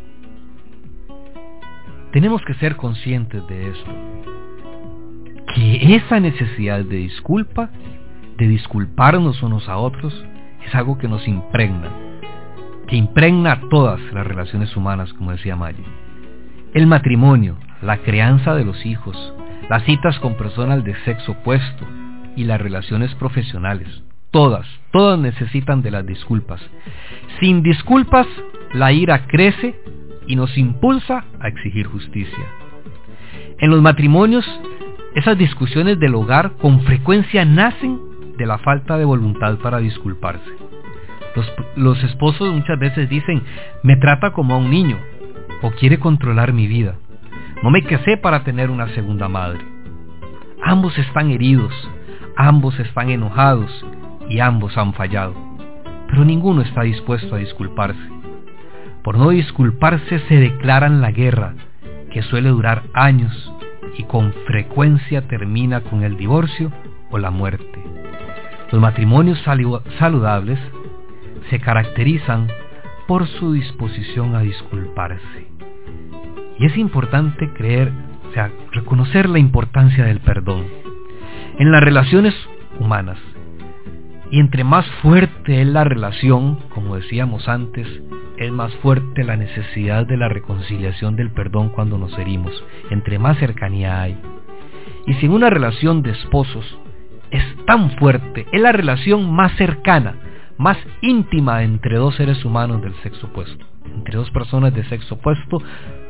Tenemos que ser conscientes de esto. Que esa necesidad de disculpa, de disculparnos unos a otros, es algo que nos impregna. Que impregna todas las relaciones humanas, como decía Maggie. El matrimonio, la crianza de los hijos, las citas con personas de sexo opuesto y las relaciones profesionales. Todas, todas necesitan de las disculpas. Sin disculpas, la ira crece y nos impulsa a exigir justicia. En los matrimonios, esas discusiones del hogar con frecuencia nacen de la falta de voluntad para disculparse. Los, los esposos muchas veces dicen, me trata como a un niño, o quiere controlar mi vida. No me casé para tener una segunda madre. Ambos están heridos, ambos están enojados y ambos han fallado, pero ninguno está dispuesto a disculparse. Por no disculparse se declaran la guerra, que suele durar años y con frecuencia termina con el divorcio o la muerte. Los matrimonios saludables se caracterizan por su disposición a disculparse. Y es importante creer O sea, reconocer la importancia del perdón en las relaciones humanas. Y entre más fuerte es la relación, como decíamos antes, es más fuerte la necesidad de la reconciliación del perdón cuando nos herimos. Entre más cercanía hay. Y si en una relación de esposos es tan fuerte, es la relación más cercana, más íntima entre dos seres humanos del sexo opuesto, entre dos personas de sexo opuesto.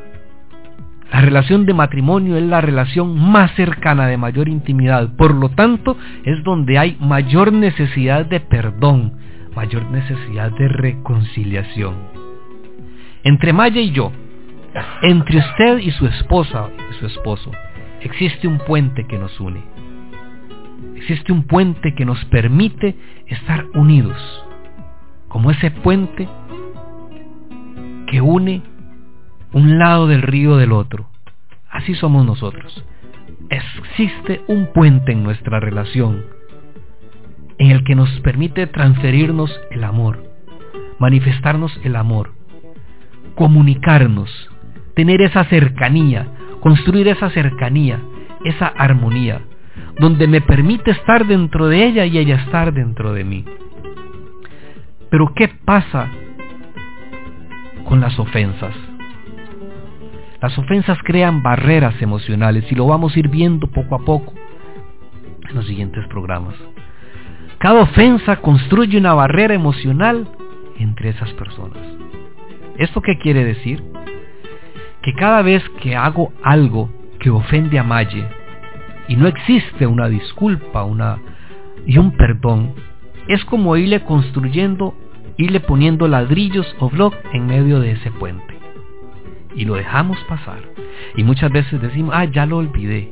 La relación de matrimonio es la relación más cercana, de mayor intimidad. Por lo tanto, es donde hay mayor necesidad de perdón, mayor necesidad de reconciliación. Entre Maya y yo, entre usted y su esposa y su esposo, existe un puente que nos une. Existe un puente que nos permite estar unidos, como ese puente que une un lado del río del otro. Así somos nosotros. Existe un puente en nuestra relación en el que nos permite transferirnos el amor, manifestarnos el amor, comunicarnos, tener esa cercanía, construir esa cercanía, esa armonía, donde me permite estar dentro de ella y ella estar dentro de mí. Pero ¿qué pasa con las ofensas? Las ofensas crean barreras emocionales y lo vamos a ir viendo poco a poco en los siguientes programas. Cada ofensa construye una barrera emocional entre esas personas. ¿Esto qué quiere decir? Que cada vez que hago algo que ofende a Maye y no existe una disculpa una, y un perdón, es como irle construyendo, irle poniendo ladrillos o bloc en medio de ese puente. Y lo dejamos pasar. Y muchas veces decimos, ah, ya lo olvidé.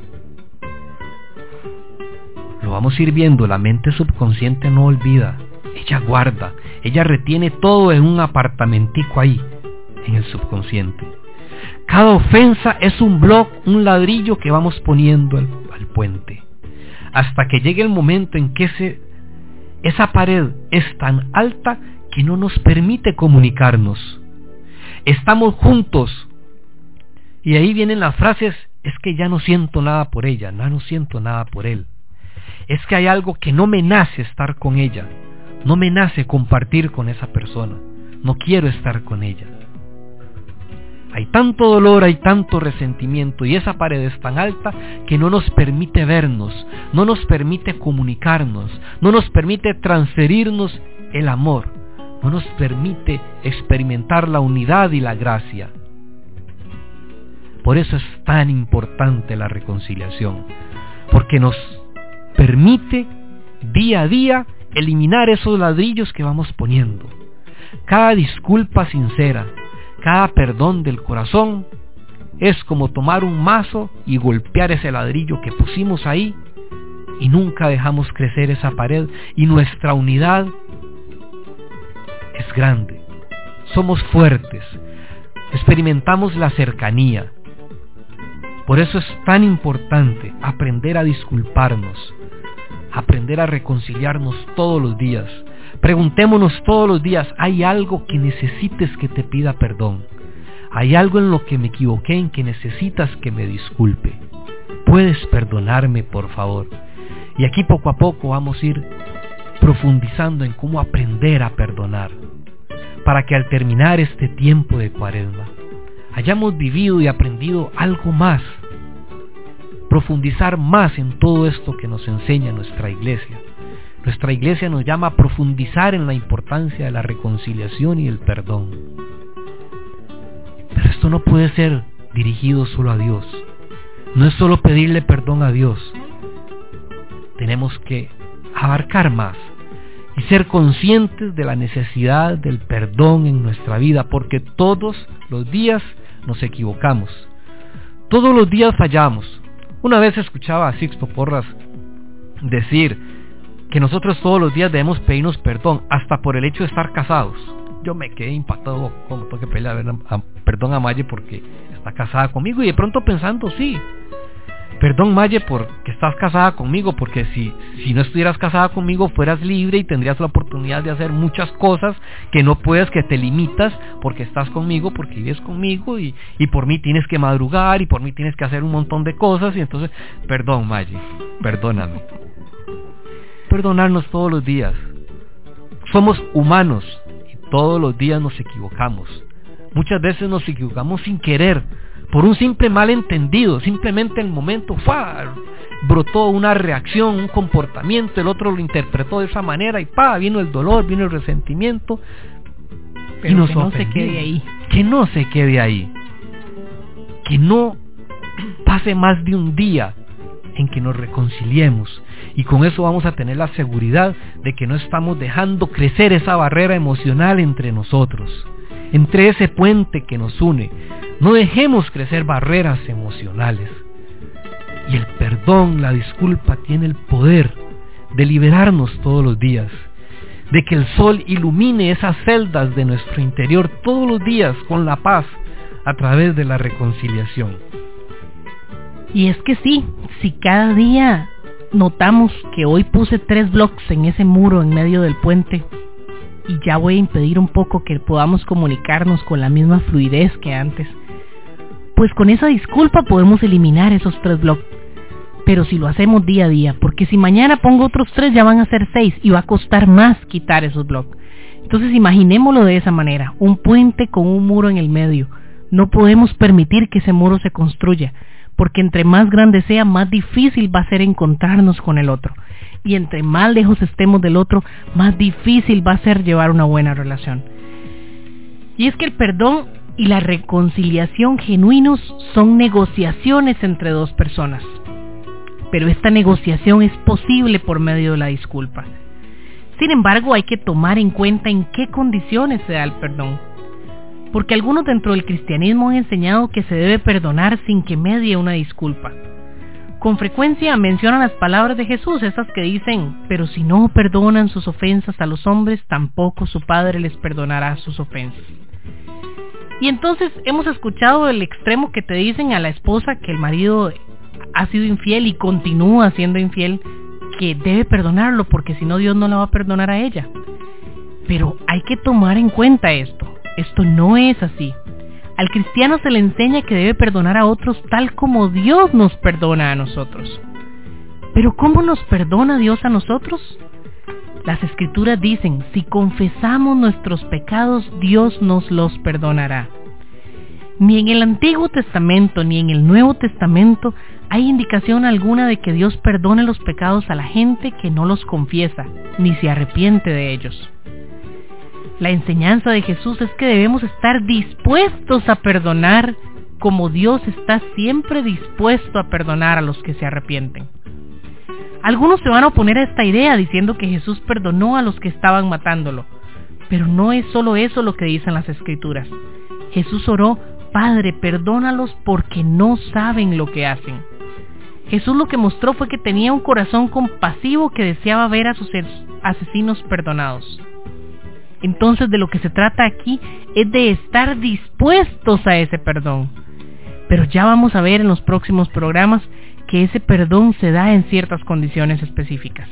Lo vamos a ir viendo, la mente subconsciente no olvida. Ella guarda, ella retiene todo en un apartamentico ahí, en el subconsciente. Cada ofensa es un bloc, un ladrillo que vamos poniendo al, al puente. Hasta que llegue el momento en que ese, esa pared es tan alta que no nos permite comunicarnos. Estamos juntos. Y ahí vienen las frases, es que ya no siento nada por ella, no, no siento nada por él. Es que hay algo que no me nace estar con ella, no me nace compartir con esa persona, no quiero estar con ella. Hay tanto dolor, hay tanto resentimiento y esa pared es tan alta que no nos permite vernos, no nos permite comunicarnos, no nos permite transferirnos el amor, no nos permite experimentar la unidad y la gracia. Por eso es tan importante la reconciliación, porque nos permite día a día eliminar esos ladrillos que vamos poniendo. Cada disculpa sincera, cada perdón del corazón es como tomar un mazo y golpear ese ladrillo que pusimos ahí y nunca dejamos crecer esa pared, y nuestra unidad es grande, somos fuertes, experimentamos la cercanía. Por eso es tan importante aprender a disculparnos, aprender a reconciliarnos todos los días. Preguntémonos todos los días, ¿hay algo que necesites que te pida perdón? ¿Hay algo en lo que me equivoqué, en que necesitas que me disculpe? ¿Puedes perdonarme, por favor? Y aquí poco a poco vamos a ir profundizando en cómo aprender a perdonar, para que al terminar este tiempo de Cuaresma hayamos vivido y aprendido algo más, profundizar más en todo esto que nos enseña nuestra iglesia. Nuestra iglesia nos llama a profundizar en la importancia de la reconciliación y el perdón. Pero esto no puede ser dirigido solo a Dios. No es solo pedirle perdón a Dios. Tenemos que abarcar más y ser conscientes de la necesidad del perdón en nuestra vida, porque todos los días nos equivocamos. Todos los días fallamos. Una vez escuchaba a Sixto Porras decir que nosotros todos los días debemos pedirnos perdón, hasta por el hecho de estar casados. Yo me quedé impactado, como tengo que pedirle a, a, perdón a Maye porque está casada conmigo, y de pronto pensando, sí, perdón, Maye, porque estás casada conmigo, porque si, si no estuvieras casada conmigo fueras libre y tendrías la oportunidad de hacer muchas cosas que no puedes, que te limitas porque estás conmigo, porque vives conmigo y, y por mí tienes que madrugar y por mí tienes que hacer un montón de cosas y entonces, perdón, Maye, perdóname. Perdonarnos todos los días. Somos humanos y todos los días nos equivocamos. Muchas veces nos equivocamos sin querer, por un simple malentendido, simplemente en el momento ¡fua! Brotó una reacción, un comportamiento, el otro lo interpretó de esa manera y ¡pa! Vino el dolor, vino el resentimiento. Pero y nos que no se quede ahí. Que no se quede ahí. Que no pase más de un día en que nos reconciliemos, y con eso vamos a tener la seguridad de que no estamos dejando crecer esa barrera emocional entre nosotros, entre ese puente que nos une. No dejemos crecer barreras emocionales. Y el perdón, la disculpa, tiene el poder de liberarnos todos los días, de que el sol ilumine esas celdas de nuestro interior todos los días con la paz a través de la reconciliación. Y es que sí, si cada día notamos que hoy puse tres blocks en ese muro en medio del puente y ya voy a impedir un poco que podamos comunicarnos con la misma fluidez que antes, pues con esa disculpa podemos eliminar esos tres blocks. Pero si lo hacemos día a día, porque si mañana pongo otros tres ya van a ser seis y va a costar más quitar esos blocks. Entonces imaginémoslo de esa manera, un puente con un muro en el medio. No podemos permitir que ese muro se construya, porque entre más grande sea, más difícil va a ser encontrarnos con el otro. Y entre más lejos estemos del otro, más difícil va a ser llevar una buena relación. Y es que el perdón y la reconciliación genuinos son negociaciones entre dos personas. Pero esta negociación es posible por medio de la disculpa. Sin embargo, hay que tomar en cuenta en qué condiciones se da el perdón. Porque algunos dentro del cristianismo han enseñado que se debe perdonar sin que medie una disculpa. Con frecuencia mencionan las palabras de Jesús, esas que dicen, pero si no perdonan sus ofensas a los hombres, tampoco su Padre les perdonará sus ofensas. Y entonces hemos escuchado el extremo que te dicen a la esposa que el marido ha sido infiel y continúa siendo infiel, que debe perdonarlo porque si no Dios no la va a perdonar a ella. Pero hay que tomar en cuenta esto. Esto no es así. Al cristiano se le enseña que debe perdonar a otros tal como Dios nos perdona a nosotros. Pero ¿cómo nos perdona Dios a nosotros? Las Escrituras dicen, si confesamos nuestros pecados, Dios nos los perdonará. Ni en el Antiguo Testamento ni en el Nuevo Testamento hay indicación alguna de que Dios perdone los pecados a la gente que no los confiesa, ni se arrepiente de ellos. La enseñanza de Jesús es que debemos estar dispuestos a perdonar como Dios está siempre dispuesto a perdonar a los que se arrepienten. Algunos se van a oponer a esta idea diciendo que Jesús perdonó a los que estaban matándolo, pero no es solo eso lo que dicen las Escrituras. Jesús oró, Padre, perdónalos porque no saben lo que hacen. Jesús lo que mostró fue que tenía un corazón compasivo que deseaba ver a sus asesinos perdonados. Entonces de lo que se trata aquí es de estar dispuestos a ese perdón. Pero ya vamos a ver en los próximos programas que ese perdón se da en ciertas condiciones específicas.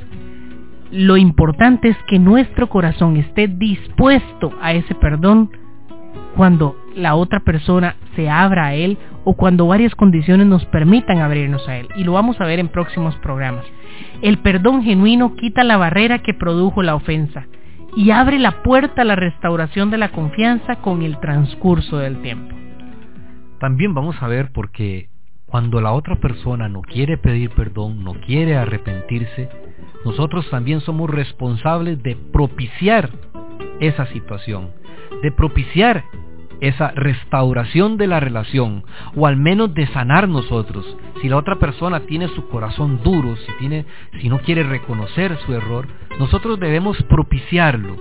Lo importante es que nuestro corazón esté dispuesto a ese perdón cuando la otra persona se abra a él o cuando varias condiciones nos permitan abrirnos a él. Y lo vamos a ver en próximos programas. El perdón genuino quita la barrera que produjo la ofensa y abre la puerta a la restauración de la confianza con el transcurso del tiempo. También vamos a ver por qué cuando la otra persona no quiere pedir perdón, no quiere arrepentirse, nosotros también somos responsables de propiciar esa situación, de propiciar esa restauración de la relación, o al menos de sanar nosotros. Si la otra persona tiene su corazón duro, si tiene, si no quiere reconocer su error, nosotros debemos propiciarlo.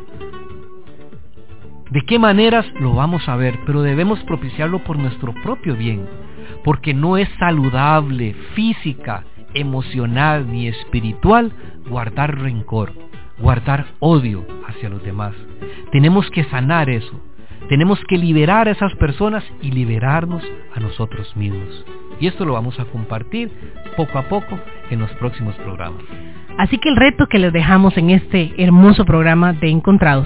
¿De qué maneras? Lo vamos a ver, pero debemos propiciarlo por nuestro propio bien, porque no es saludable física, emocional ni espiritual guardar rencor, guardar odio hacia los demás. Tenemos que sanar eso. Tenemos que liberar a esas personas y liberarnos a nosotros mismos. Y esto lo vamos a compartir poco a poco en los próximos programas. Así que el reto que les dejamos en este hermoso programa de Encontrados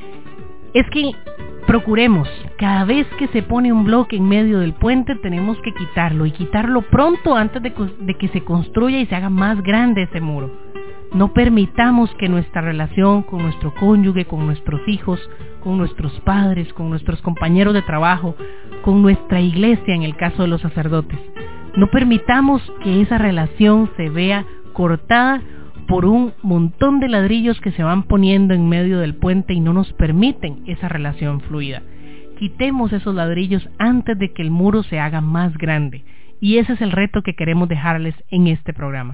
es que procuremos, cada vez que se pone un bloque en medio del puente, tenemos que quitarlo y quitarlo pronto antes de, de que se construya y se haga más grande ese muro. No permitamos que nuestra relación con nuestro cónyuge, con nuestros hijos, con nuestros padres, con nuestros compañeros de trabajo, con nuestra iglesia en el caso de los sacerdotes, no permitamos que esa relación se vea cortada por un montón de ladrillos que se van poniendo en medio del puente y no nos permiten esa relación fluida. Quitemos esos ladrillos antes de que el muro se haga más grande. Y ese es el reto que queremos dejarles en este programa.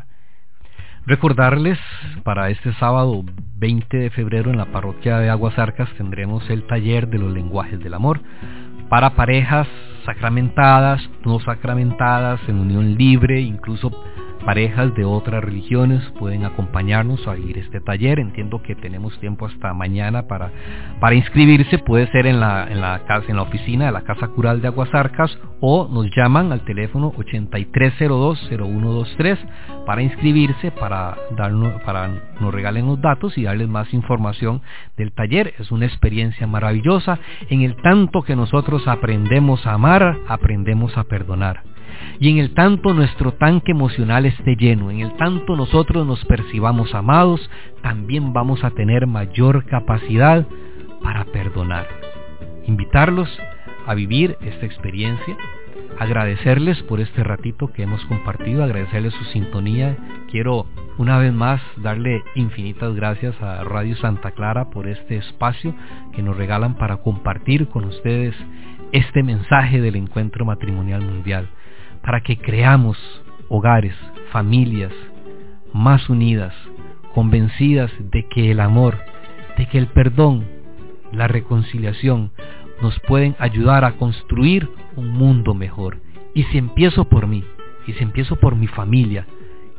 Recordarles, para este sábado veinte de febrero en la parroquia de Aguasarcas tendremos el taller de los lenguajes del amor para parejas sacramentadas, no sacramentadas, en unión libre, incluso parejas de otras religiones pueden acompañarnos a ir a este taller. Entiendo que tenemos tiempo hasta mañana para, para inscribirse. Puede ser en la, en la casa, en la oficina de la Casa Cural de Aguasarcas, o nos llaman al teléfono ochenta y tres cero dos cero uno dos tres para inscribirse, para darnos, para nos regalen los datos y darles más información del taller. Es una experiencia maravillosa. En el tanto que nosotros aprendemos a amar, aprendemos a perdonar. Y en el tanto nuestro tanque emocional esté lleno, en el tanto nosotros nos percibamos amados, también vamos a tener mayor capacidad para perdonar. Invitarlos a vivir esta experiencia, agradecerles por este ratito que hemos compartido, agradecerles su sintonía. Quiero una vez más darle infinitas gracias a Radio Santa Clara por este espacio que nos regalan para compartir con ustedes este mensaje del Encuentro Matrimonial Mundial, para que creamos hogares, familias más unidas, convencidas de que el amor, de que el perdón, la reconciliación nos pueden ayudar a construir un mundo mejor. Y si empiezo por mí, y si empiezo por mi familia,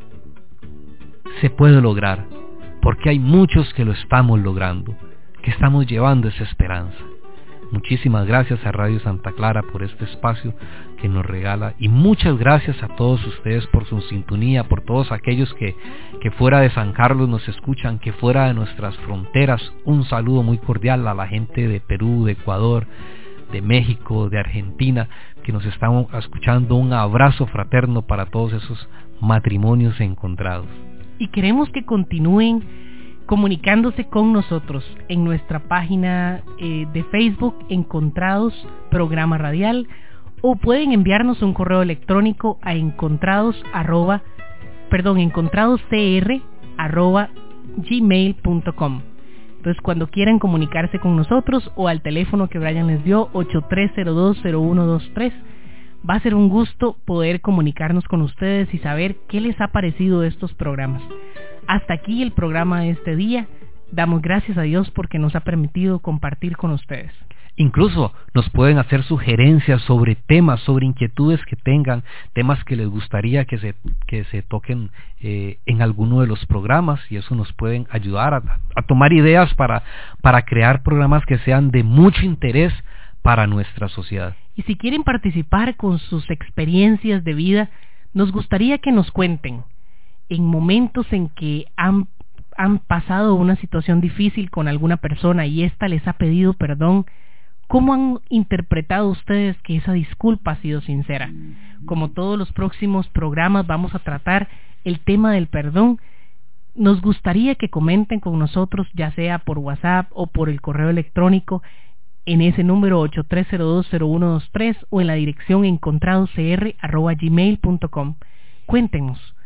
se puede lograr, porque hay muchos que lo estamos logrando, que estamos llevando esa esperanza. Muchísimas gracias a Radio Santa Clara por este espacio que nos regala, y muchas gracias a todos ustedes por su sintonía, por todos aquellos que, que fuera de San Carlos nos escuchan, que fuera de nuestras fronteras. Un saludo muy cordial a la gente de Perú, de Ecuador, de México, de Argentina, que nos están escuchando. Un abrazo fraterno para todos esos matrimonios encontrados. Y queremos que continúen comunicándose con nosotros en nuestra página eh, de Facebook, Encontrados Programa Radial, o pueden enviarnos un correo electrónico a encontrados arroba, perdón, encontradoscr arroba gmail punto com. Entonces, cuando quieran comunicarse con nosotros o al teléfono que Brian les dio, ocho tres cero dos cero uno dos tres, va a ser un gusto poder comunicarnos con ustedes y saber qué les ha parecido estos programas. Hasta aquí el programa de este día. Damos gracias a Dios porque nos ha permitido compartir con ustedes. Incluso nos pueden hacer sugerencias sobre temas, sobre inquietudes que tengan, temas que les gustaría que se, que se toquen eh, en alguno de los programas, y eso nos pueden ayudar a, a tomar ideas para, para crear programas que sean de mucho interés para nuestra sociedad. Y si quieren participar con sus experiencias de vida, nos gustaría que nos cuenten en momentos en que han, han pasado una situación difícil con alguna persona y ésta les ha pedido perdón. ¿Cómo han interpretado ustedes que esa disculpa ha sido sincera? Como todos los próximos programas vamos a tratar el tema del perdón. Nos gustaría que comenten con nosotros, ya sea por WhatsApp o por el correo electrónico, en ese número ocho tres cero dos cero uno dos tres o en la dirección encontradoscr arroba gmail punto com. Cuéntenos